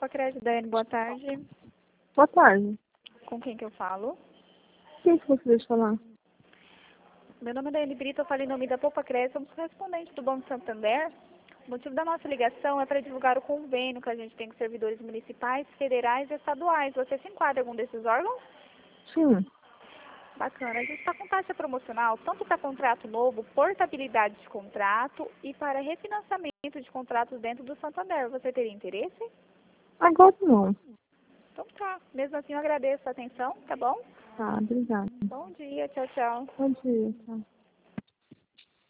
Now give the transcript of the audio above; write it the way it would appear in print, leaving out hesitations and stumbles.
Poupa Crédito, Daiane, boa tarde. Boa tarde. Com quem que eu falo? Quem que você deixa falar? Meu nome é Daiane Brito, eu falo em nome da Poupa Crédito, somos correspondentes do Banco Santander. O motivo da nossa ligação é para divulgar o convênio que a gente tem com servidores municipais, federais e estaduais. Você se enquadra em algum desses órgãos? Sim. Bacana. A gente está com taxa promocional tanto para contrato novo, portabilidade de contrato e para refinanciamento de contratos dentro do Santander. Você teria interesse? Agora não. Então tá. Mesmo assim eu agradeço a atenção, tá bom? Tá, obrigada. Bom dia, tchau, tchau. Bom dia, tchau.